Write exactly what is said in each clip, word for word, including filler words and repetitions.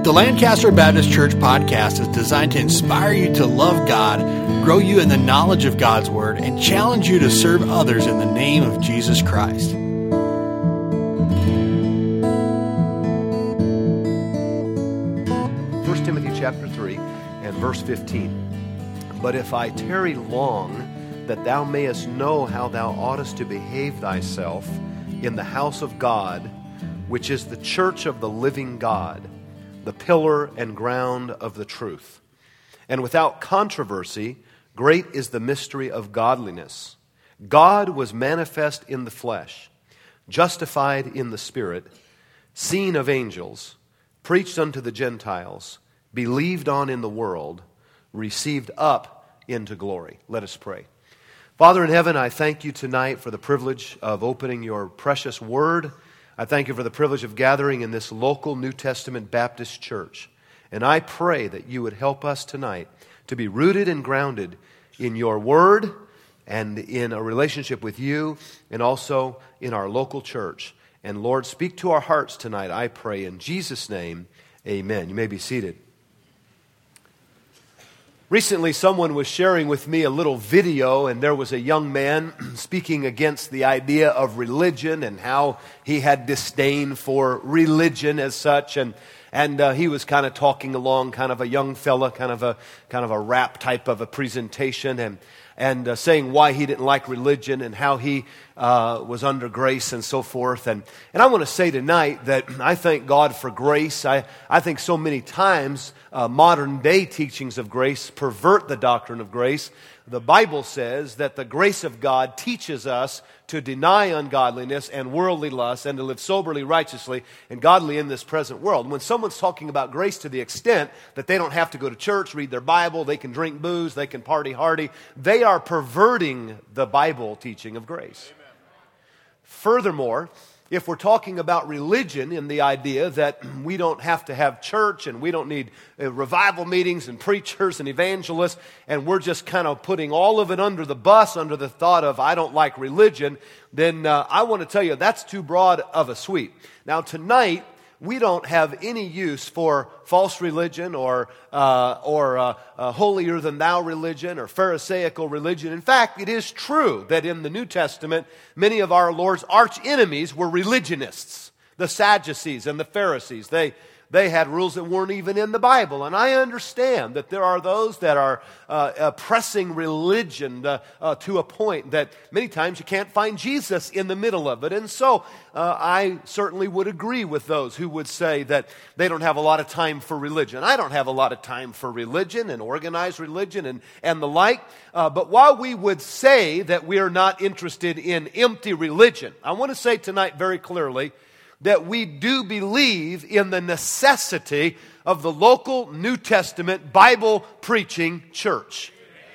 The Lancaster Baptist Church podcast is designed to inspire you to love God, grow you in the knowledge of God's Word, and challenge you to serve others in the name of Jesus Christ. First Timothy chapter three and verse fifteen. But if I tarry long, that thou mayest know how thou oughtest to behave thyself in the house of God, which is the church of the living God, the pillar and ground of the truth. And without controversy, great is the mystery of godliness. God was manifest in the flesh, justified in the Spirit, seen of angels, preached unto the Gentiles, believed on in the world, received up into glory. Let us pray. Father in heaven, I thank you tonight for the privilege of opening your precious word. I thank you for the privilege of gathering in this local New Testament Baptist church. And I pray that you would help us tonight to be rooted and grounded in your word and in a relationship with you and also in our local church. And Lord, speak to our hearts tonight, I pray in Jesus' name, amen. You may be seated. Recently, someone was sharing with me a little video, and there was a young man speaking against the idea of religion and how he had disdain for religion as such, and and uh, he was kind of talking along, kind of a young fella, kind of a kind of a rap type of a presentation, and and uh, saying why he didn't like religion and how he uh, was under grace and so forth. And and I want to say tonight that I thank God for grace. I, I think so many times uh, modern day teachings of grace pervert the doctrine of grace. The Bible says that the grace of God teaches us to deny ungodliness and worldly lust and to live soberly, righteously, and godly in this present world. And when someone's talking about grace to the extent that they don't have to go to church, read their Bible, they can drink booze, they can party hardy, they are perverting the Bible teaching of grace. Amen. Furthermore, if we're talking about religion in the idea that we don't have to have church and we don't need uh, revival meetings and preachers and evangelists, and we're just kind of putting all of it under the bus, under the thought of I don't like religion, then uh, I want to tell you that's too broad of a sweep. Now tonight, we don't have any use for false religion or uh, or uh, uh, holier-than-thou religion or Pharisaical religion. In fact, it is true that in the New Testament, many of our Lord's arch enemies were religionists, the Sadducees and the Pharisees. They They had rules that weren't even in the Bible. And I understand that there are those that are uh, oppressing religion uh, uh, to a point that many times you can't find Jesus in the middle of it. And so uh, I certainly would agree with those who would say that they don't have a lot of time for religion. I don't have a lot of time for religion and organized religion and, and the like. Uh, but while we would say that we are not interested in empty religion, I want to say tonight very clearly that we do believe in the necessity of the local New Testament Bible preaching church.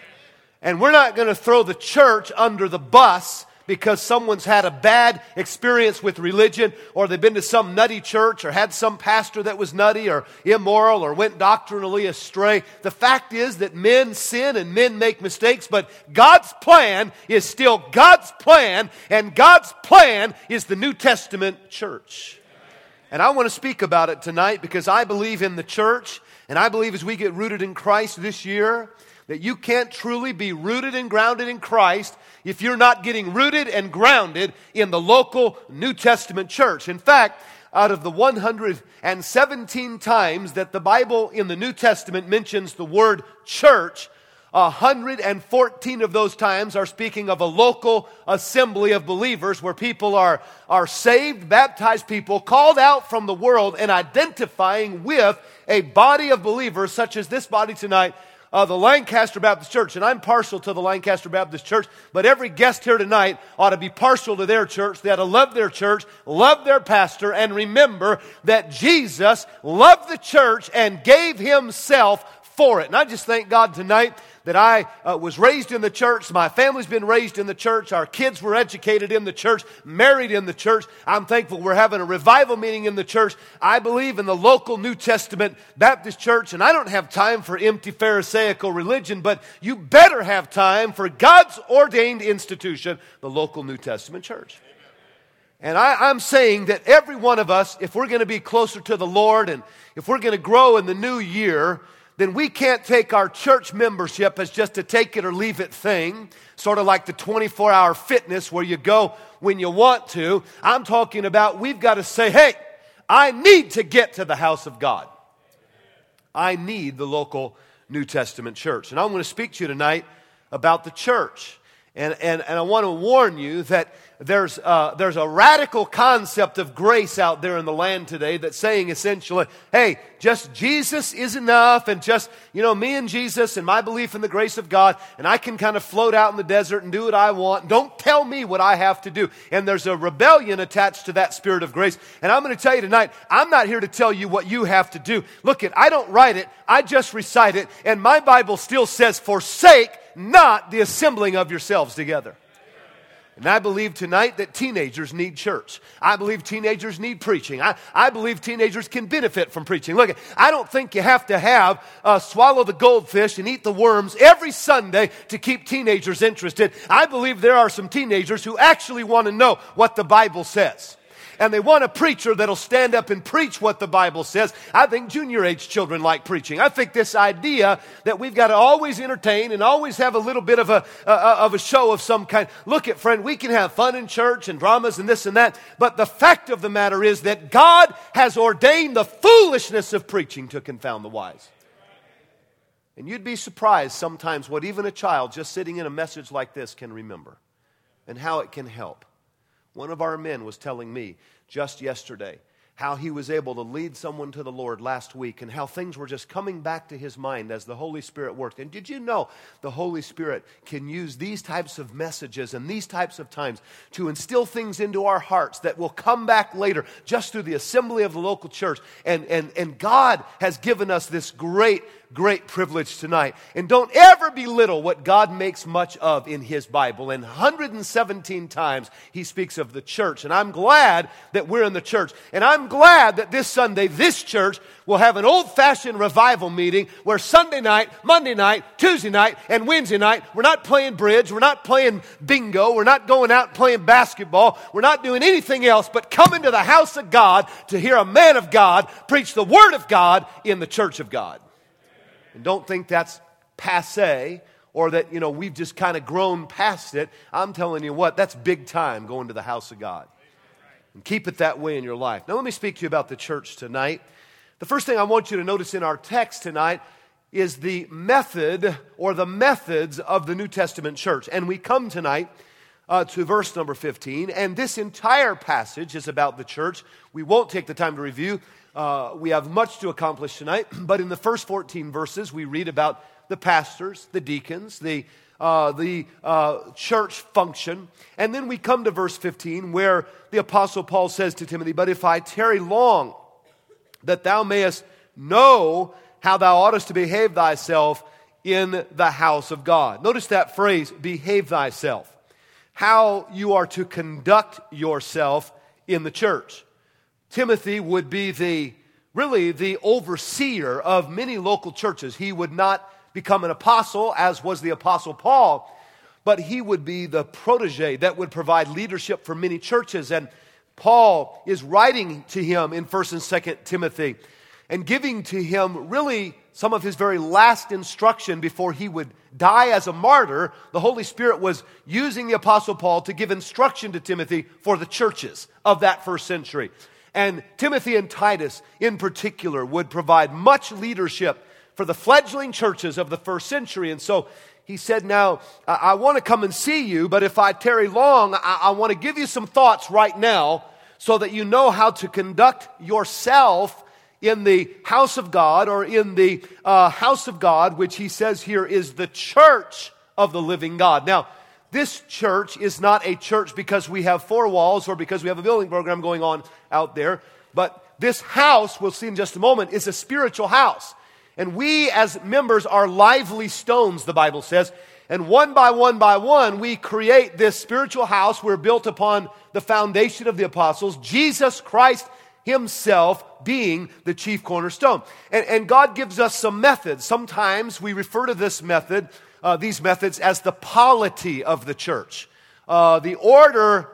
And we're not going to throw the church under the bus because someone's had a bad experience with religion, or they've been to some nutty church, or had some pastor that was nutty or immoral or went doctrinally astray. The fact is that men sin and men make mistakes, but God's plan is still God's plan, and God's plan is the New Testament church. And I want to speak about it tonight because I believe in the church, and I believe as we get rooted in Christ this year, that you can't truly be rooted and grounded in Christ if you're not getting rooted and grounded in the local New Testament church. In fact, out of the one hundred seventeen times that the Bible in the New Testament mentions the word church, one hundred fourteen of those times are speaking of a local assembly of believers where people are, are saved, baptized people, called out from the world and identifying with a body of believers such as this body tonight, Uh, the Lancaster Baptist Church. And I'm partial to the Lancaster Baptist Church, but every guest here tonight ought to be partial to their church. They ought to love their church, love their pastor, and remember that Jesus loved the church and gave himself for it. And I just thank God tonight that I uh, was raised in the church. My family's been raised in the church. Our kids were educated in the church, married in the church. I'm thankful we're having a revival meeting in the church. I believe in the local New Testament Baptist church, and I don't have time for empty Pharisaical religion, but you better have time for God's ordained institution, the local New Testament church. And I, I'm saying that every one of us, if we're going to be closer to the Lord and if we're going to grow in the new year, then we can't take our church membership as just a take it or leave it thing, sort of like the twenty-four hour fitness where you go when you want to. I'm talking about we've got to say, hey, I need to get to the house of God. I need the local New Testament church. And I'm going to speak to you tonight about the church. And, and, and I want to warn you that there's, uh, there's a radical concept of grace out there in the land today that's saying essentially, hey, just Jesus is enough, and just, you know, me and Jesus and my belief in the grace of God, and I can kind of float out in the desert and do what I want. Don't tell me what I have to do. And there's a rebellion attached to that spirit of grace. And I'm going to tell you tonight, I'm not here to tell you what you have to do. Look, it, I don't write it, I just recite it, and my Bible still says, forsake not the assembling of yourselves together. And I believe tonight that teenagers need church. I believe teenagers need preaching. I, I believe teenagers can benefit from preaching. Look, I don't think you have to have uh, swallow the goldfish and eat the worms every Sunday to keep teenagers interested. I believe there are some teenagers who actually want to know what the Bible says. And they want a preacher that'll stand up and preach what the Bible says. I think junior age children like preaching. I think this idea that we've got to always entertain and always have a little bit of a, uh, of a show of some kind. Look at, friend, we can have fun in church and dramas and this and that. But the fact of the matter is that God has ordained the foolishness of preaching to confound the wise. And you'd be surprised sometimes what even a child just sitting in a message like this can remember and how it can help. One of our men was telling me just yesterday how he was able to lead someone to the Lord last week and how things were just coming back to his mind as the Holy Spirit worked. And did you know the Holy Spirit can use these types of messages and these types of times to instill things into our hearts that will come back later just through the assembly of the local church. And, and, and God has given us this great Great privilege tonight. And don't ever belittle what God makes much of in His Bible. And one hundred seventeen times He speaks of the church. And I'm glad that we're in the church. And I'm glad that this Sunday, this church will have an old-fashioned revival meeting where Sunday night, Monday night, Tuesday night, and Wednesday night, we're not playing bridge, we're not playing bingo, we're not going out and playing basketball, we're not doing anything else but coming to the house of God to hear a man of God preach the Word of God in the church of God. And don't think that's passé or that, you know, we've just kind of grown past it. I'm telling you what, that's big time going to the house of God. And keep it that way in your life. Now let me speak to you about the church tonight. The first thing I want you to notice in our text tonight is the method or the methods of the New Testament church. And we come tonight uh, to verse number fifteen. And this entire passage is about the church. We won't take the time to review. Uh, we have much to accomplish tonight, but in the first fourteen verses, we read about the pastors, the deacons, the uh, the uh, church function, and then we come to verse fifteen, where the Apostle Paul says to Timothy, "But if I tarry long, that thou mayest know how thou oughtest to behave thyself in the house of God." Notice that phrase, behave thyself. How you are to conduct yourself in the church. Timothy would be the, really the overseer of many local churches. He would not become an apostle, as was the Apostle Paul, but he would be the protege that would provide leadership for many churches. And Paul is writing to him in First and Second Timothy and giving to him really some of his very last instruction before he would die as a martyr. The Holy Spirit was using the Apostle Paul to give instruction to Timothy for the churches of that first century. And Timothy and Titus, in particular, would provide much leadership for the fledgling churches of the first century. And so he said, now, I, I want to come and see you, but if I tarry long, I, I want to give you some thoughts right now so that you know how to conduct yourself in the house of God, or in the uh, house of God, which he says here is the church of the living God. Now, this church is not a church because we have four walls or because we have a building program going on out there. But this house, we'll see in just a moment, is a spiritual house. And we as members are lively stones, the Bible says. And one by one by one, we create this spiritual house. We're built upon the foundation of the apostles, Jesus Christ Himself being the chief cornerstone. And, and God gives us some methods. Sometimes we refer to this method Uh, these methods as the polity of the church. Uh, the order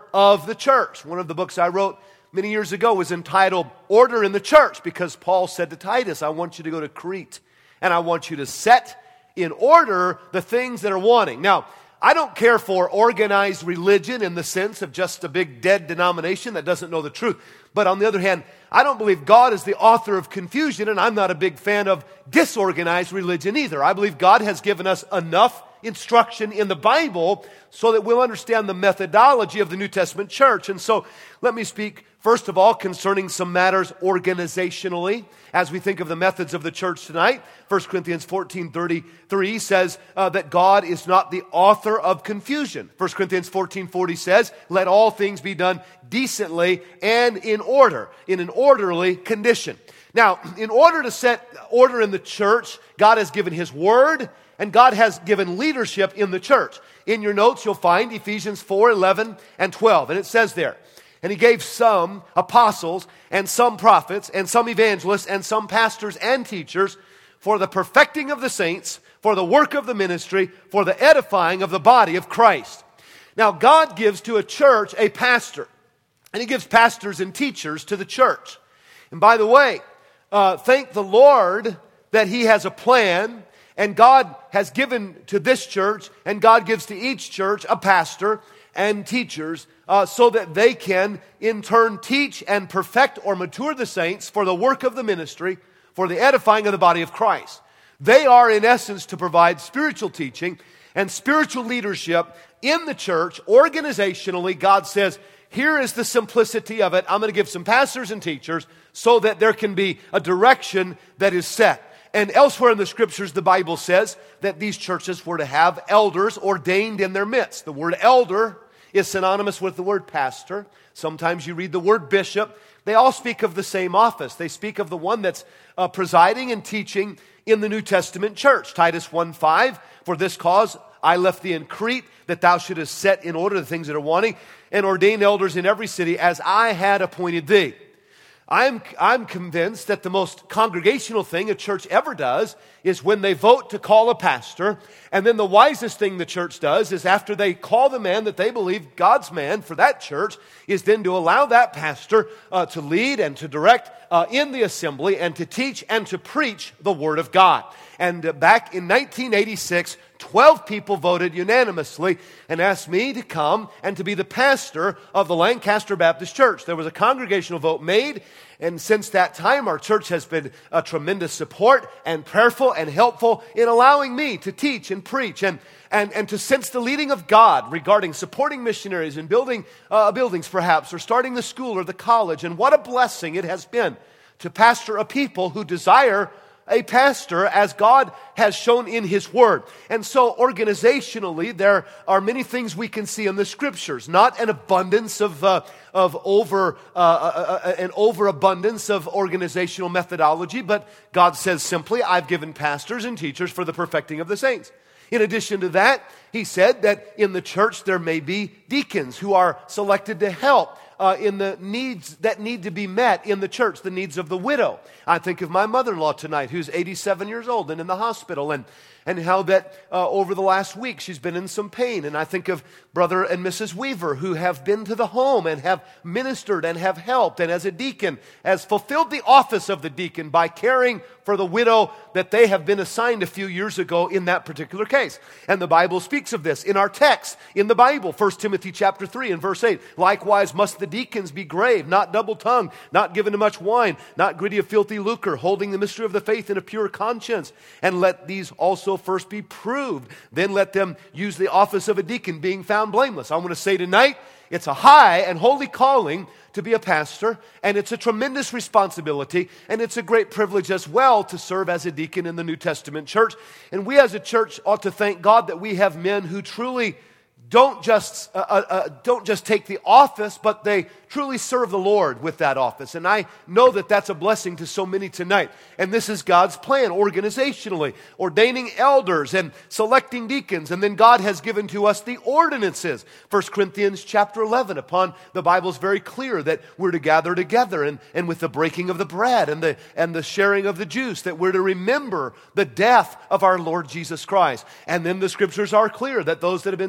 of the church. One of the books I wrote many years ago was entitled Order in the Church, because Paul said to Titus, I want you to go to Crete, and I want you to set in order the things that are wanting. Now, I don't care for organized religion in the sense of just a big dead denomination that doesn't know the truth. But on the other hand, I don't believe God is the author of confusion, and I'm not a big fan of disorganized religion either. I believe God has given us enough instruction in the Bible so that we'll understand the methodology of the New Testament church. And so let me speak first of all concerning some matters organizationally as we think of the methods of the church tonight. First Corinthians fourteen thirty-three says uh, that God is not the author of confusion. First Corinthians fourteen forty says, let all things be done decently and in order, in an orderly condition. Now, in order to set order in the church, God has given His Word, and God has given leadership in the church. In your notes, you'll find Ephesians four, eleven, and twelve. And it says there, and He gave some apostles, and some prophets, and some evangelists, and some pastors and teachers for the perfecting of the saints, for the work of the ministry, for the edifying of the body of Christ. Now, God gives to a church a pastor, and He gives pastors and teachers to the church. And by the way, uh, thank the Lord that He has a plan, and God has given to this church, and God gives to each church a pastor and teachers uh, so that they can in turn teach and perfect or mature the saints for the work of the ministry, for the edifying of the body of Christ. They are in essence to provide spiritual teaching and spiritual leadership in the church. Organizationally, God says, here is the simplicity of it. I'm going to give some pastors and teachers so that there can be a direction that is set. And elsewhere in the Scriptures, the Bible says that these churches were to have elders ordained in their midst. The word elder is synonymous with the word pastor. Sometimes you read the word bishop. They all speak of the same office. They speak of the one that's uh, presiding and teaching in the New Testament church. Titus one five, for this cause I left thee in Crete, that thou shouldest set in order the things that are wanting, and ordain elders in every city, as I had appointed thee. I'm, I'm convinced that the most congregational thing a church ever does is when they vote to call a pastor. And then the wisest thing the church does is after they call the man that they believe God's man for that church, is then to allow that pastor uh, to lead and to direct uh, in the assembly and to teach and to preach the Word of God. And uh, back in nineteen eighty-six, twelve people voted unanimously and asked me to come and to be the pastor of the Lancaster Baptist Church. There was a congregational vote made, and since that time, our church has been a tremendous support and prayerful and helpful in allowing me to teach and preach and, and, and to sense the leading of God regarding supporting missionaries and building uh, buildings perhaps, or starting the school or the college. And what a blessing it has been to pastor a people who desire a pastor as God has shown in His Word. And so organizationally, there are many things we can see in the Scriptures. Not an abundance of uh, of over uh, uh, uh, an overabundance of organizational methodology, but God says simply, I've given pastors and teachers for the perfecting of the saints. In addition to that, He said that in the church there may be deacons who are selected to help Uh, in the needs that need to be met in the church, the needs of the widow. I think of my mother-in-law tonight, who's eighty-seven years old and in the hospital, and and how that uh, over the last week she's been in some pain. And I think of Brother and Missus Weaver, who have been to the home and have ministered and have helped, and as a deacon has fulfilled the office of the deacon by caring for the widow that they have been assigned a few years ago in that particular case. And the Bible speaks of this in our text in the Bible, First Timothy chapter three and verse eight. Likewise must the deacons be grave, not double-tongued, not given to much wine, not greedy of filthy lucre, holding the mystery of the faith in a pure conscience. And let these also first be proved. Then let them use the office of a deacon, being found blameless. I want to say tonight, it's a high and holy calling to be a pastor, and it's a tremendous responsibility, and it's a great privilege as well to serve as a deacon in the New Testament church. And we as a church ought to thank God that we have men who truly don't just uh, uh, don't just take the office, but they truly serve the Lord with that office. And I know that that's a blessing to so many tonight. And this is God's plan organizationally, ordaining elders and selecting deacons. And then God has given to us the ordinances. First Corinthians chapter eleven, upon the Bible's very clear that we're to gather together, and, and with the breaking of the bread and the, and the sharing of the juice, that we're to remember the death of our Lord Jesus Christ. And then the Scriptures are clear that those that have been saved are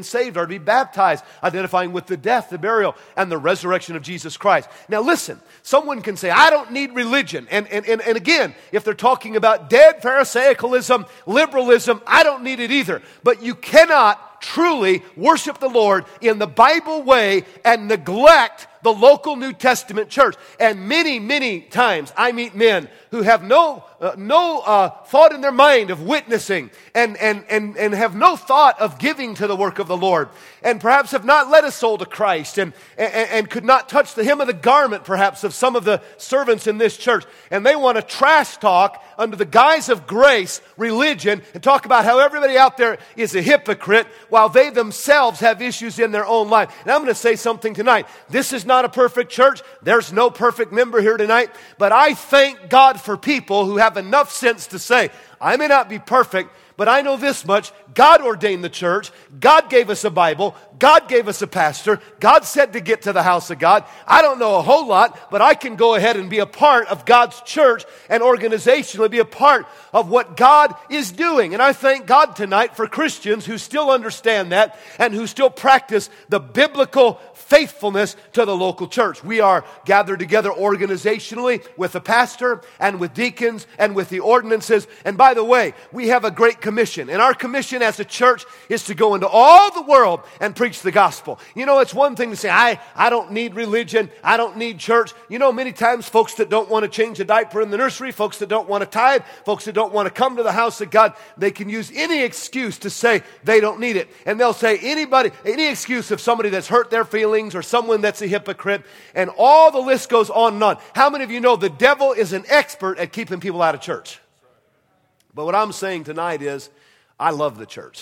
to be baptized, identifying with the death, the burial, and the resurrection of Jesus Christ. Now listen, someone can say, I don't need religion. And, and, and, and again, if they're talking about dead Pharisaicalism, liberalism, I don't need it either. But you cannot truly worship the Lord in the Bible way and neglect the local New Testament church. And many, many times I meet men who have no uh, no uh, thought in their mind of witnessing and, and, and, and have no thought of giving to the work of the Lord, and perhaps have not led a soul to Christ, and, and, and could not touch the hem of the garment perhaps of some of the servants in this church. And they want to trash talk under the guise of grace, religion, and talk about how everybody out there is a hypocrite while they themselves have issues in their own life. And I'm going to say something tonight. This is not a perfect church. There's no perfect member here tonight. But I thank God for people who have enough sense to say, I may not be perfect, but I know this much. God ordained the church. God gave us a Bible. God gave us a pastor. God said to get to the house of God. I don't know a whole lot, but I can go ahead and be a part of God's church and organizationally be a part of what God is doing. And I thank God tonight for Christians who still understand that and who still practice the biblical faithfulness to the local church. We are gathered together organizationally with the pastor and with deacons and with the ordinances. And by the way, we have a great commission. And our commission as a church is to go into all the world and preach the gospel. You know, it's one thing to say, I, I don't need religion. I don't need church. You know, many times folks that don't want to change a diaper in the nursery, folks that don't want to tithe, folks that don't want to come to the house of God, they can use any excuse to say they don't need it. And they'll say anybody, any excuse of somebody that's hurt their feelings or someone that's a hypocrite, and all the list goes on and on. How many of you know the devil is an expert at keeping people out of church? But what I'm saying tonight is, I love the church.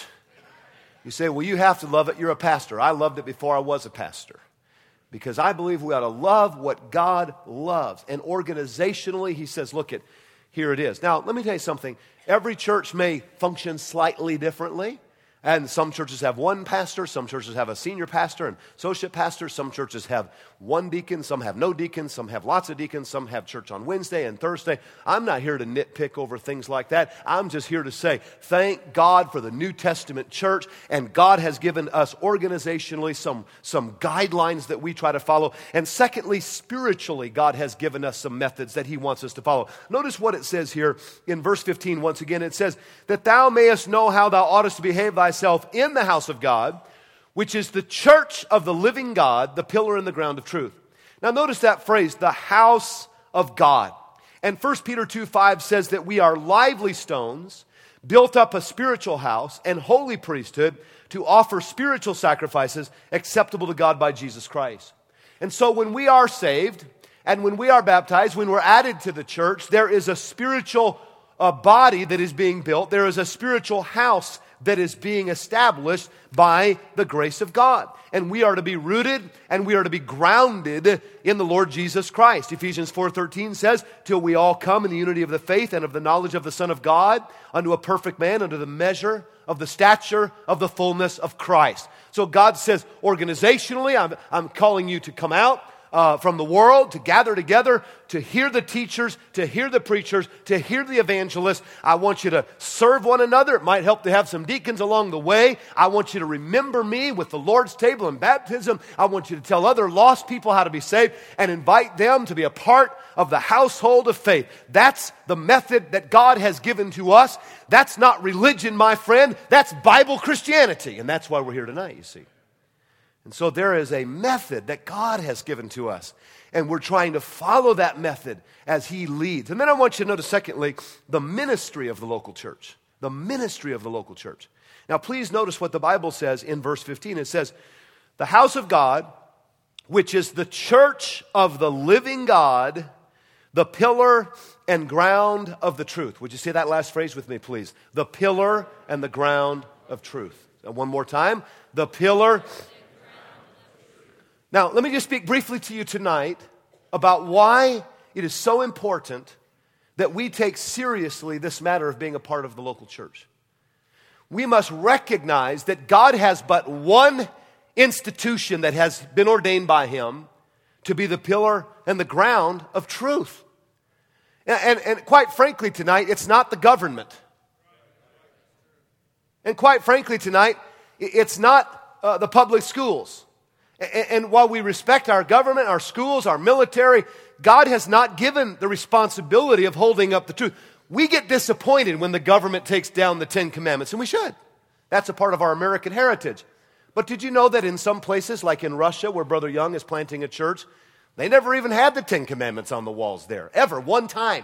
You say, well, you have to love it. You're a pastor. I loved it before I was a pastor. Because I believe we ought to love what God loves. And organizationally, he says, look, it, here it is. Now, let me tell you something. Every church may function slightly differently. And some churches have one pastor, some churches have a senior pastor and associate pastor, some churches have one deacon, some have no deacons, some have lots of deacons, some have church on Wednesday and Thursday. I'm not here to nitpick over things like that. I'm just here to say, thank God for the New Testament church, and God has given us organizationally some, some guidelines that we try to follow. And secondly, spiritually, God has given us some methods that he wants us to follow. Notice what it says here in verse fifteen. Once again, it says, that thou mayest know how thou oughtest to behave thyself in the house of God, which is the church of the living God, the pillar and the ground of truth. Now notice that phrase, the house of God. And First Peter two five says that we are lively stones, built up a spiritual house and holy priesthood to offer spiritual sacrifices acceptable to God by Jesus Christ. And so when we are saved and when we are baptized, when we're added to the church, there is a spiritual uh, body that is being built. There is a spiritual house that is being established by the grace of God. And we are to be rooted and we are to be grounded in the Lord Jesus Christ. Ephesians four thirteen says, till we all come in the unity of the faith and of the knowledge of the Son of God, unto a perfect man, unto the measure of the stature of the fullness of Christ. So God says, organizationally, I'm, I'm calling you to come out Uh, from the world, to gather together, to hear the teachers, to hear the preachers, to hear the evangelists. I want you to serve one another. It might help to have some deacons along the way. I want you to remember me with the Lord's table and baptism. I want you to tell other lost people how to be saved and invite them to be a part of the household of faith. That's the method that God has given to us. That's not religion, my friend. That's Bible Christianity. And that's why we're here tonight, you see. And so there is a method that God has given to us. And we're trying to follow that method as he leads. And then I want you to notice, secondly, the ministry of the local church. The ministry of the local church. Now, please notice what the Bible says in verse fifteen. It says, the house of God, which is the church of the living God, the pillar and ground of the truth. Would you say that last phrase with me, please? The pillar and the ground of truth. One more time. The pillar. Now, let me just speak briefly to you tonight about why it is so important that we take seriously this matter of being a part of the local church. We must recognize that God has but one institution that has been ordained by him to be the pillar and the ground of truth. And, and, and quite frankly tonight, it's not the government. And quite frankly tonight, it's not uh, the public schools. And, and while we respect our government, our schools, our military, God has not given the responsibility of holding up the truth. We get disappointed when the government takes down the Ten Commandments, and we should. That's a part of our American heritage. But did you know that in some places, like in Russia, where Brother Young is planting a church, they never even had the Ten Commandments on the walls there, ever, one time.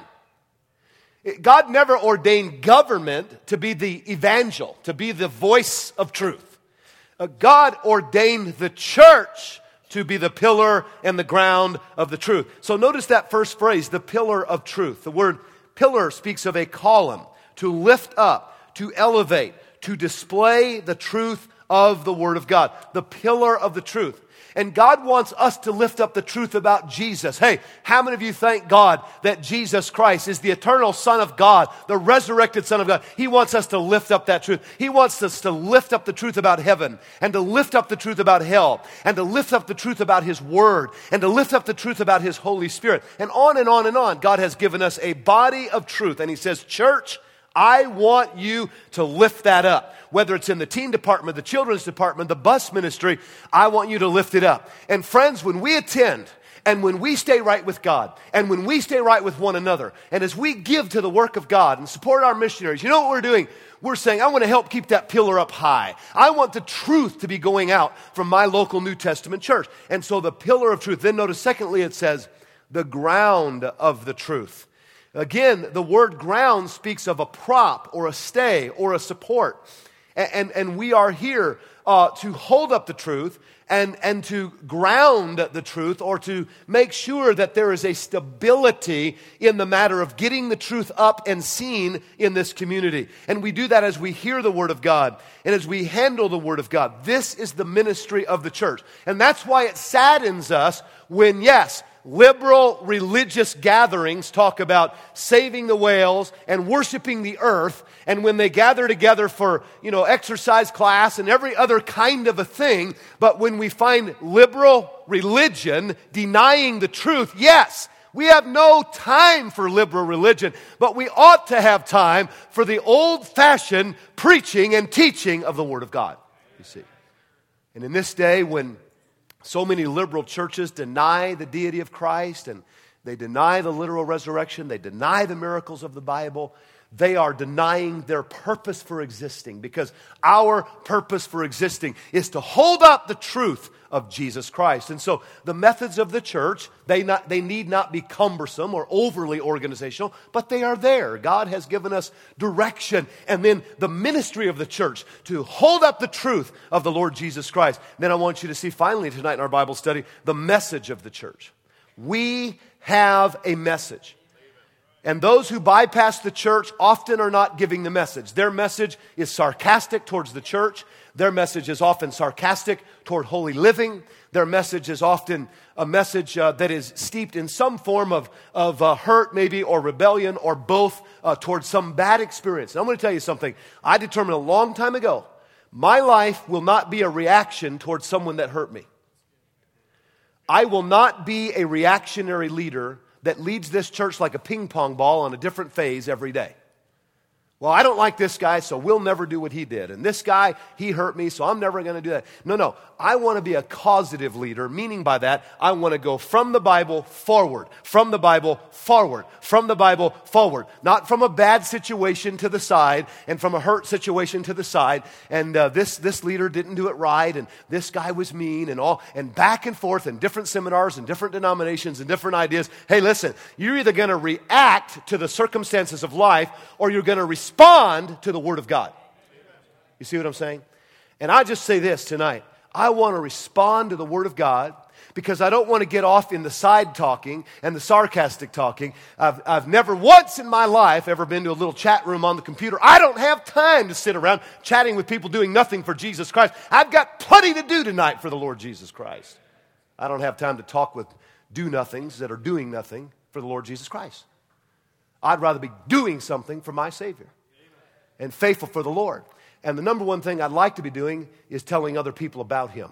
God never ordained government to be the evangel, to be the voice of truth. Uh, God ordained the church to be the pillar and the ground of the truth. So notice that first phrase, the pillar of truth. The word pillar speaks of a column, to lift up, to elevate, to display the truth of the Word of God. The pillar of the truth. And God wants us to lift up the truth about Jesus. Hey, how many of you thank God that Jesus Christ is the eternal Son of God, the resurrected Son of God? He wants us to lift up that truth. He wants us to lift up the truth about heaven, and to lift up the truth about hell, and to lift up the truth about His Word, and to lift up the truth about His Holy Spirit. And on and on and on. God has given us a body of truth. And He says, church, I want you to lift that up. Whether it's in the teen department, the children's department, the bus ministry, I want you to lift it up. And friends, when we attend, and when we stay right with God, and when we stay right with one another, and as we give to the work of God and support our missionaries, you know what we're doing? We're saying, I want to help keep that pillar up high. I want the truth to be going out from my local New Testament church. And so the pillar of truth. Then notice, secondly, it says, the ground of the truth. Again, the word ground speaks of a prop or a stay or a support. And, and, and we are here uh, to hold up the truth and, and to ground the truth, or to make sure that there is a stability in the matter of getting the truth up and seen in this community. And we do that as we hear the Word of God and as we handle the Word of God. This is the ministry of the church. And that's why it saddens us when, yes, liberal religious gatherings talk about saving the whales and worshiping the earth, and when they gather together for, you know, exercise class and every other kind of a thing, but when we find liberal religion denying the truth, yes, we have no time for liberal religion, but we ought to have time for the old-fashioned preaching and teaching of the Word of God, you see. And in this day when so many liberal churches deny the deity of Christ, and they deny the literal resurrection, they deny the miracles of the Bible, they are denying their purpose for existing, because our purpose for existing is to hold up the truth of Jesus Christ. And so the methods of the church, they not they need not be cumbersome or overly organizational, but they are there. God has given us direction, and then the ministry of the church to hold up the truth of the Lord Jesus Christ. Then I want you to see finally tonight in our Bible study the message of the church. We have a message. And those who bypass the church often are not giving the message. Their message is sarcastic towards the church. Their message is often sarcastic toward holy living. Their message is often a message uh, that is steeped in some form of, of uh, hurt maybe, or rebellion, or both, uh, towards some bad experience. And I'm going to tell you something. I determined a long time ago, my life will not be a reaction towards someone that hurt me. I will not be a reactionary leader that leads this church like a ping pong ball on a different phase every day. Well, I don't like this guy, so we'll never do what he did. And this guy, he hurt me, so I'm never going to do that. No, no. I want to be a causative leader, meaning by that, I want to go from the Bible forward, from the Bible forward, from the Bible forward. Not from a bad situation to the side, and from a hurt situation to the side. And uh, this, this leader didn't do it right, and this guy was mean, and all, and back and forth in different seminars and different denominations and different ideas. Hey, listen, you're either going to react to the circumstances of life, or you're going to respond Respond to the Word of God. You see what I'm saying? And I just say this tonight. I want to respond to the Word of God, because I don't want to get off in the side talking and the sarcastic talking. I've, I've never once in my life ever been to a little chat room on the computer. I don't have time to sit around chatting with people doing nothing for Jesus Christ. I've got plenty to do tonight for the Lord Jesus Christ. I don't have time to talk with do-nothings that are doing nothing for the Lord Jesus Christ. I'd rather be doing something for my Savior and faithful for the Lord. And the number one thing I'd like to be doing is telling other people about Him.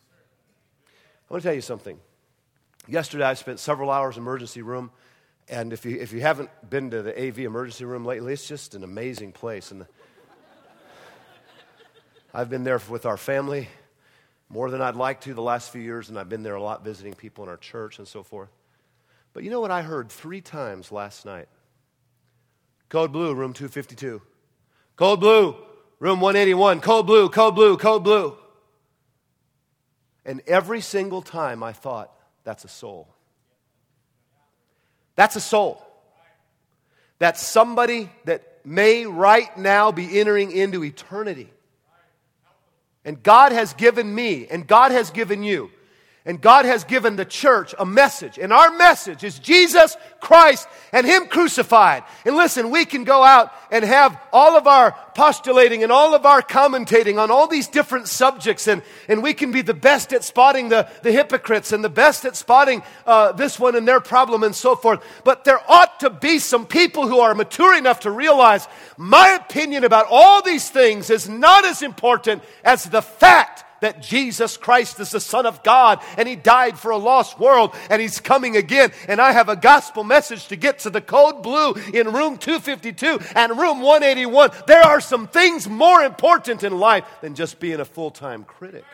I want to tell you something. Yesterday I spent several hours in emergency room, and if you if you haven't been to the A V emergency room lately, it's just an amazing place. And the, I've been there with our family, more than I'd like to the last few years, and I've been there a lot visiting people in our church and so forth. But you know what I heard three times last night? Code blue, room two fifty-two. Code blue, room one eighty-one. Code blue, code blue, code blue. And every single time I thought, that's a soul. That's a soul. That's somebody that may right now be entering into eternity. And God has given me, and God has given you, and God has given the church a message. And our message is Jesus Christ and Him crucified. And listen, we can go out and have all of our postulating and all of our commentating on all these different subjects. And, and we can be the best at spotting the, the hypocrites and the best at spotting uh, this one and their problem and so forth. But there ought to be some people who are mature enough to realize my opinion about all these things is not as important as the fact that Jesus Christ is the Son of God and He died for a lost world and He's coming again. And I have a gospel message to get to the code blue in room two fifty-two and room one eighty-one. There are some things more important in life than just being a full-time critic.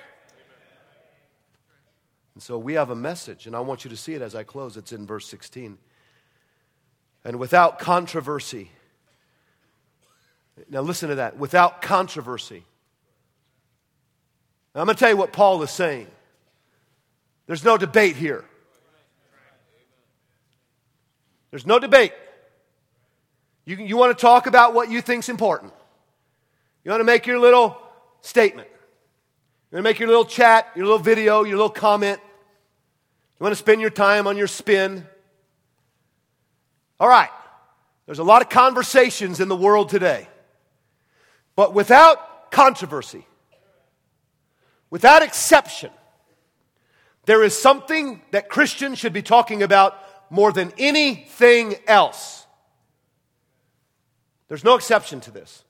And so we have a message, and I want you to see it as I close. It's in verse sixteen. And without controversy. Now listen to that. Without controversy. Now, I'm going to tell you what Paul is saying. There's no debate here. There's no debate. You, you want to talk about what you think's important. You want to make your little statement. You want to make your little chat, your little video, your little comment. You want to spend your time on your spin. All right. There's a lot of conversations in the world today. But without controversy, without exception, there is something that Christians should be talking about more than anything else. There's no exception to this.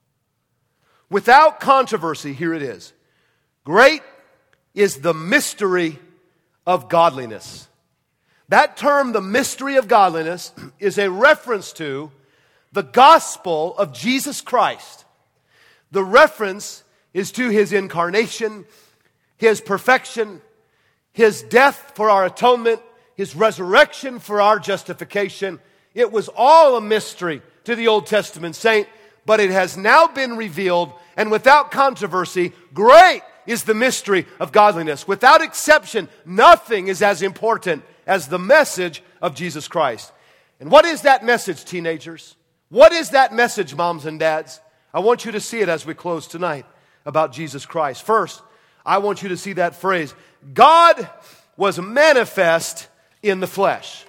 Without controversy, here it is. Great is the mystery of godliness. That term, the mystery of godliness, is a reference to the gospel of Jesus Christ. The reference is to His incarnation, His perfection, His death for our atonement, His resurrection for our justification. It was all a mystery to the Old Testament saint, but it has now been revealed, and without controversy, great is the mystery of godliness. Without exception, nothing is as important as the message of Jesus Christ. And what is that message, teenagers? What is that message, moms and dads? I want you to see it as we close tonight about Jesus Christ. First, I want you to see that phrase, God was manifest in the flesh.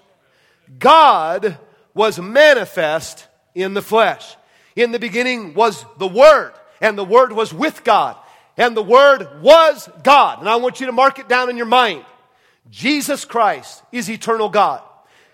God was manifest in the flesh. In the beginning was the Word, and the Word was with God, and the Word was God. And I want you to mark it down in your mind. Jesus Christ is eternal God.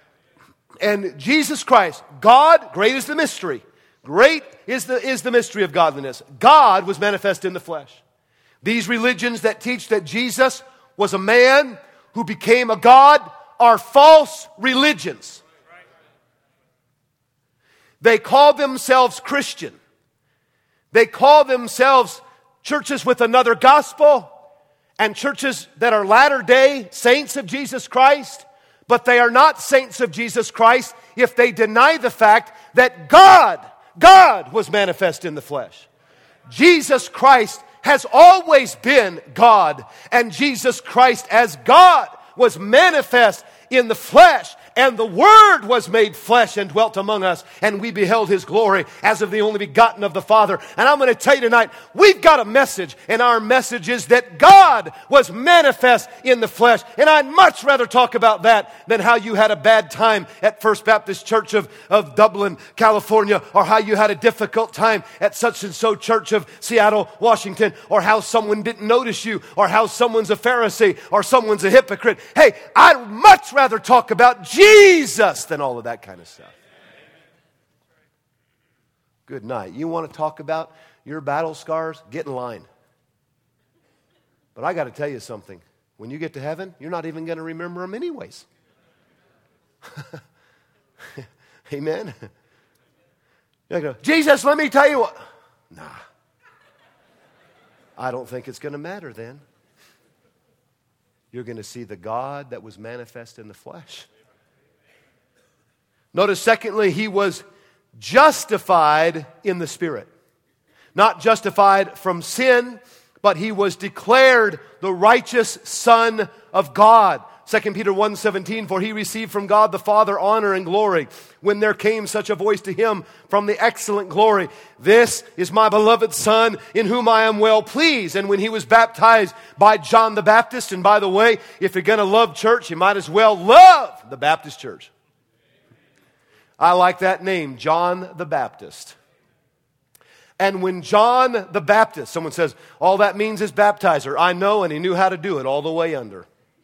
And Jesus Christ, God, great is the mystery. Great is the, is the mystery of godliness. God was manifest in the flesh. These religions that teach that Jesus was a man who became a God are false religions. They call themselves Christian. They call themselves churches with another gospel and churches that are latter-day saints of Jesus Christ, but they are not saints of Jesus Christ if they deny the fact that God God was manifest in the flesh. Jesus Christ has always been God, and Jesus Christ as God was manifest in the flesh, and the Word was made flesh and dwelt among us, and we beheld His glory as of the only begotten of the Father. And I'm going to tell you tonight, we've got a message, and our message is that God was manifest in the flesh. And I'd much rather talk about that than how you had a bad time at First Baptist Church of, of Dublin, California, or how you had a difficult time at such and so church of Seattle, Washington, or how someone didn't notice you, or how someone's a Pharisee, or someone's a hypocrite. Hey, I'd much rather talk about Jesus Jesus than all of that kind of stuff. Good night. You want to talk about your battle scars? Get in line. But I got to tell you something. When you get to heaven, you're not even going to remember them anyways. Amen. You go, Jesus, let me tell you what. Nah. I don't think it's going to matter then. you're going to see the God that was manifest in the flesh. Notice, secondly, he was justified in the Spirit. Not justified from sin, but he was declared the righteous Son of God. Second Peter one seventeen, for he received from God the Father honor and glory when there came such a voice to him from the excellent glory. This is my beloved Son in whom I am well pleased. And when he was baptized by John the Baptist, and by the way, if you're going to love church, you might as well love the Baptist church. I like that name, John the Baptist. And when John the Baptist, someone says, all that means is baptizer. I know, and he knew how to do it all the way under.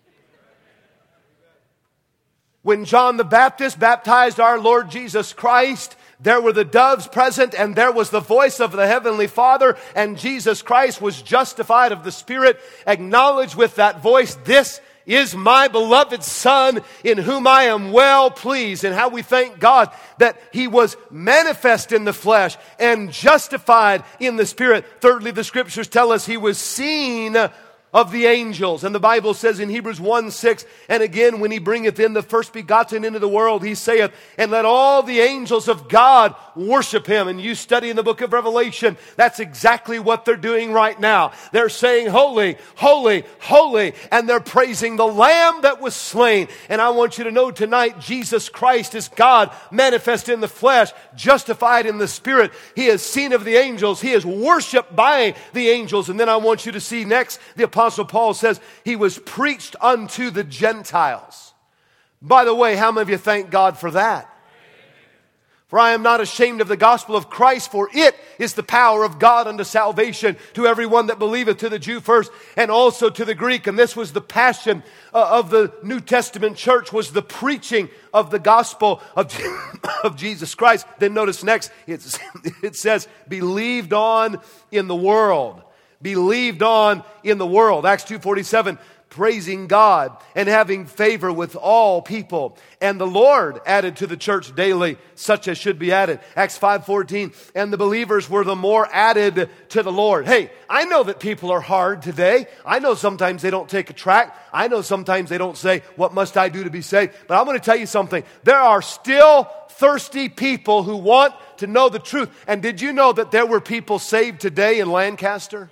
When John the Baptist baptized our Lord Jesus Christ, there were the doves present, and there was the voice of the Heavenly Father, and Jesus Christ was justified of the Spirit, acknowledged with that voice, this is my beloved Son in whom I am well pleased. And how we thank God that he was manifest in the flesh and justified in the Spirit. Thirdly, the Scriptures tell us he was seen of the angels. And the Bible says in Hebrews one six, and again, when he bringeth in the first begotten into the world, he saith, and let all the angels of God worship him. And you study in the book of Revelation, that's exactly what they're doing right now. They're saying, holy, holy, holy, and they're praising the Lamb that was slain. And I want you to know tonight, Jesus Christ is God manifest in the flesh, justified in the Spirit. He is seen of the angels. He is worshiped by the angels. And then I want you to see next, the Apostle Apostle Paul says he was preached unto the Gentiles. By the way, how many of you thank God for that? For I am not ashamed of the gospel of Christ, for it is the power of God unto salvation to everyone that believeth, to the Jew first, and also to the Greek. And this was the passion uh, of the New Testament church, was the preaching of the gospel of, of Jesus Christ. Then notice next, it's, it says, believed on in the world. Believed on in the world. Acts two forty-seven, praising God and having favor with all people. And the Lord added to the church daily such as should be added. Acts five fourteen, and the believers were the more added to the Lord. Hey, I know that people are hard today. I know sometimes they don't take a tract. I know sometimes they don't say, what must I do to be saved? But I'm going to tell you something. There are still thirsty people who want to know the truth. And did you know that there were people saved today in Lancaster?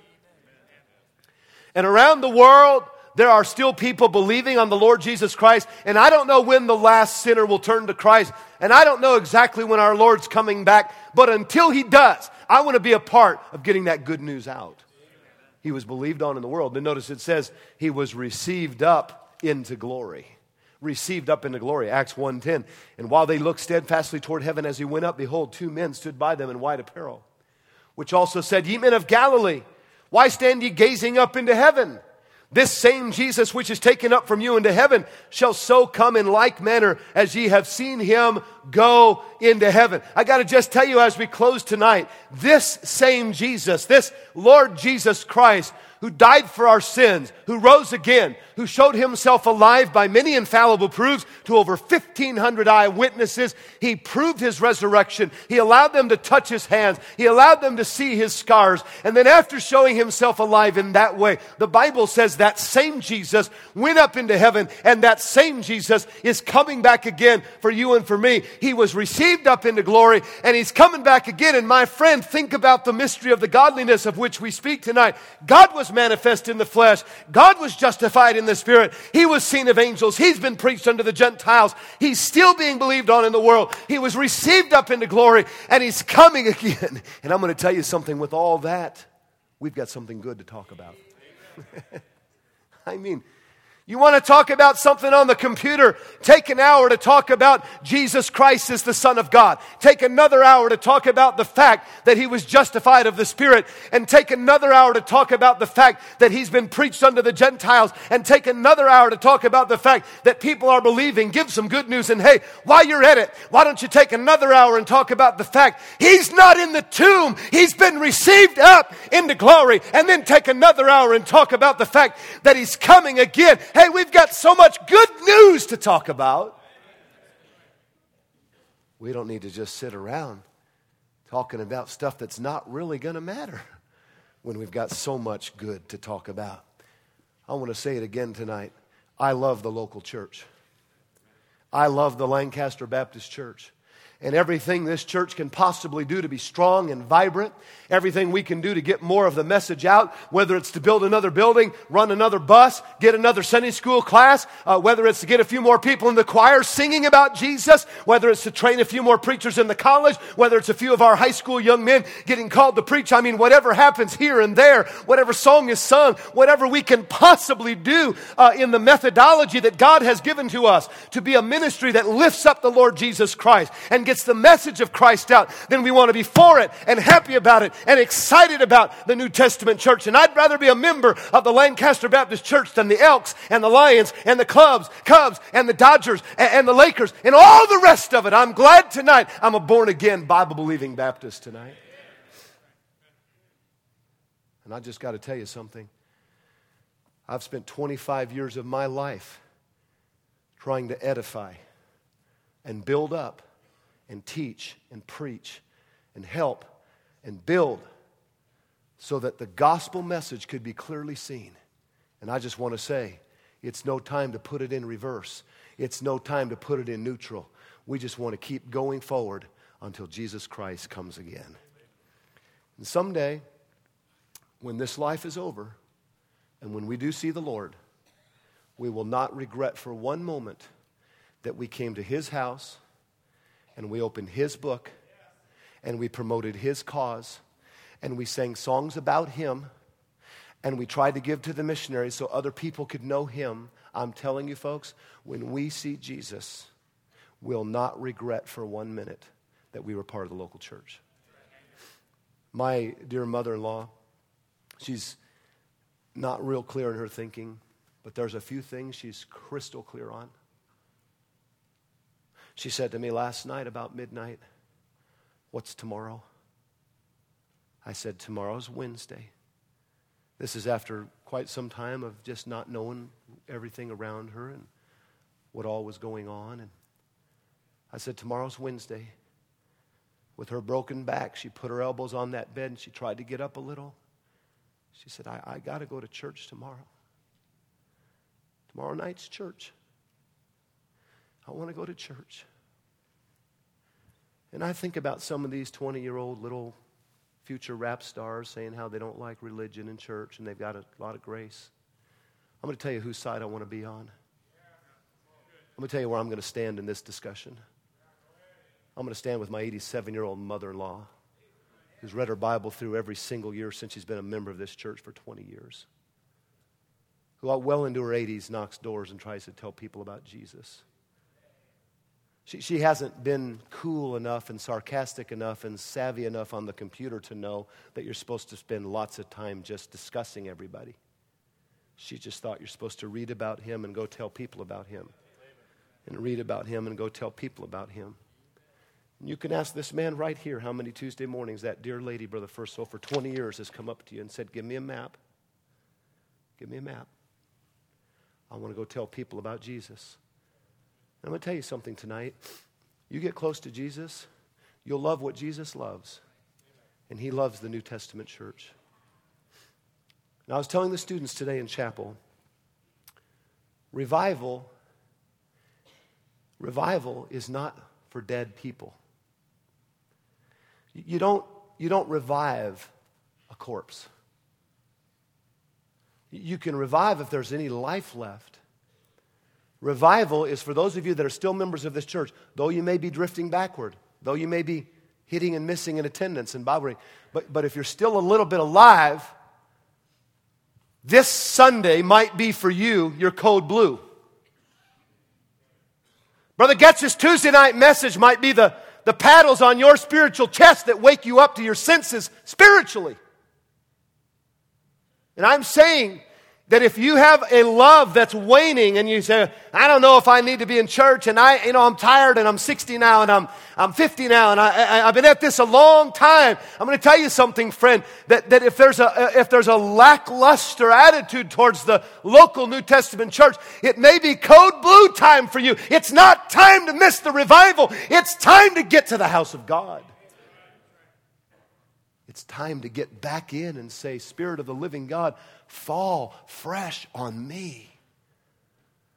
And around the world, there are still people believing on the Lord Jesus Christ. And I don't know when the last sinner will turn to Christ. And I don't know exactly when our Lord's coming back. But until he does, I want to be a part of getting that good news out. He was believed on in the world. Then notice it says he was received up into glory. Received up into glory. Acts one ten. And while they looked steadfastly toward heaven as he went up, behold, two men stood by them in white apparel, which also said, ye men of Galilee, why stand ye gazing up into heaven? This same Jesus which is taken up from you into heaven shall so come in like manner as ye have seen him go into heaven. I got to just tell you as we close tonight, this same Jesus, this Lord Jesus Christ, who died for our sins, who rose again, who showed himself alive by many infallible proofs to over fifteen hundred eyewitnesses. He proved his resurrection. He allowed them to touch his hands. He allowed them to see his scars. And then after showing himself alive in that way, the Bible says that same Jesus went up into heaven, and that same Jesus is coming back again for you and for me. He was received up into glory, and he's coming back again. And my friend, think about the mystery of the godliness of which we speak tonight. God was manifest in the flesh. God was justified in the Spirit. He was seen of angels. He's been preached unto the Gentiles. He's still being believed on in the world. He was received up into glory, and he's coming again. And I'm going to tell you something, with all that, we've got something good to talk about. I mean, you want to talk about something on the computer? Take an hour to talk about Jesus Christ as the Son of God. Take another hour to talk about the fact that he was justified of the Spirit. And take another hour to talk about the fact that he's been preached unto the Gentiles. And take another hour to talk about the fact that people are believing. Give some good news. And hey, while you're at it, why don't you take another hour and talk about the fact he's not in the tomb. He's been received up into glory. And then take another hour and talk about the fact that he's coming again. Hey, we've got so much good news to talk about. We don't need to just sit around talking about stuff that's not really going to matter when we've got so much good to talk about. I want to say it again tonight. I love the local church. I love the Lancaster Baptist Church. And everything this church can possibly do to be strong and vibrant, everything we can do to get more of the message out, whether it's to build another building, run another bus, get another Sunday school class, uh, whether it's to get a few more people in the choir singing about Jesus, whether it's to train a few more preachers in the college, whether it's a few of our high school young men getting called to preach. I mean, whatever happens here and there, whatever song is sung, whatever we can possibly do uh, in the methodology that God has given to us to be a ministry that lifts up the Lord Jesus Christ and gets the message of Christ out, then we want to be for it and happy about it and excited about the New Testament church. And I'd rather be a member of the Lancaster Baptist Church than the Elks and the Lions and the Cubs, Cubs and the Dodgers and, and the Lakers and all the rest of it. I'm glad tonight I'm a born-again, Bible-believing Baptist tonight. And I just got to tell you something. I've spent twenty-five years of my life trying to edify and build up and teach and preach and help and build so that the gospel message could be clearly seen. And I just want to say, it's no time to put it in reverse. It's no time to put it in neutral. We just want to keep going forward until Jesus Christ comes again. And someday, when this life is over and when we do see the Lord, we will not regret for one moment that we came to His house and we opened His book, and we promoted His cause, and we sang songs about Him, and we tried to give to the missionaries so other people could know Him. I'm telling you folks, when we see Jesus, we'll not regret for one minute that we were part of the local church. My dear mother-in-law, she's not real clear in her thinking, but there's a few things she's crystal clear on. She said to me last night about midnight, "What's tomorrow?" I said, "Tomorrow's Wednesday." This is after quite some time of just not knowing everything around her and what all was going on. And I said, "Tomorrow's Wednesday." With her broken back, she put her elbows on that bed and she tried to get up a little. She said, I, I got to go to church tomorrow. Tomorrow night's church. I want to go to church. And I think about some of these twenty-year-old little future rap stars saying how they don't like religion and church and they've got a lot of grace. I'm going to tell you whose side I want to be on. I'm going to tell you where I'm going to stand in this discussion. I'm going to stand with my eighty-seven-year-old mother-in-law who's read her Bible through every single year since she's been a member of this church for twenty years. Who well into her eighties knocks doors and tries to tell people about Jesus. She, she hasn't been cool enough and sarcastic enough and savvy enough on the computer to know that you're supposed to spend lots of time just discussing everybody. She just thought you're supposed to read about Him and go tell people about Him. And read about Him and go tell people about Him. And you can ask this man right here how many Tuesday mornings that dear lady, Brother First Soul, for twenty years has come up to you and said, "Give me a map. Give me a map. I want to go tell people about Jesus." I'm going to tell you something tonight. You get close to Jesus, you'll love what Jesus loves. And He loves the New Testament church. And I was telling the students today in chapel, revival, revival is not for dead people. You don't, you don't revive a corpse. You can revive if there's any life left. Revival is for those of you that are still members of this church, though you may be drifting backward, though you may be hitting and missing in attendance and Bible reading, but, but if you're still a little bit alive, this Sunday might be for you your code blue. Brother Getz's Tuesday night message might be the, the paddles on your spiritual chest that wake you up to your senses spiritually. And I'm saying that if you have a love that's waning and you say, "I don't know if I need to be in church and I, you know, I'm tired and I'm sixty now and I'm, I'm fifty now and I, I, I've been at this a long time." I'm going to tell you something, friend, that, that if there's a, if there's a lackluster attitude towards the local New Testament church, it may be code blue time for you. It's not time to miss the revival. It's time to get to the house of God. It's time to get back in and say, "Spirit of the living God, fall fresh on me."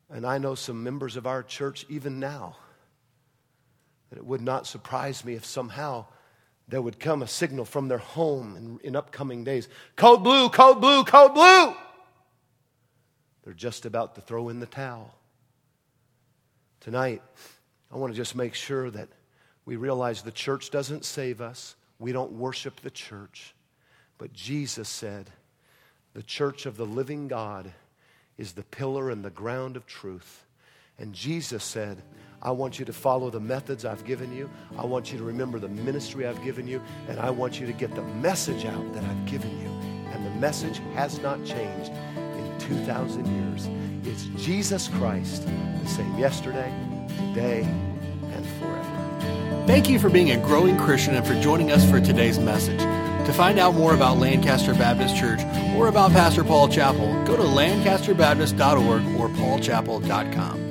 And I know some members of our church even now that it would not surprise me if somehow there would come a signal from their home in, in upcoming days. Code blue, code blue, code blue. They're just about to throw in the towel. Tonight, I want to just make sure that we realize the church doesn't save us. We don't worship the church. But Jesus said, the church of the living God is the pillar and the ground of truth. And Jesus said, I want you to follow the methods I've given you. I want you to remember the ministry I've given you. And I want you to get the message out that I've given you. And the message has not changed in two thousand years. It's Jesus Christ, the same yesterday, today, and forever. Thank you for being a growing Christian and for joining us for today's message. To find out more about Lancaster Baptist Church or about Pastor Paul Chappell, go to lancaster baptist dot org or paul chappell dot com.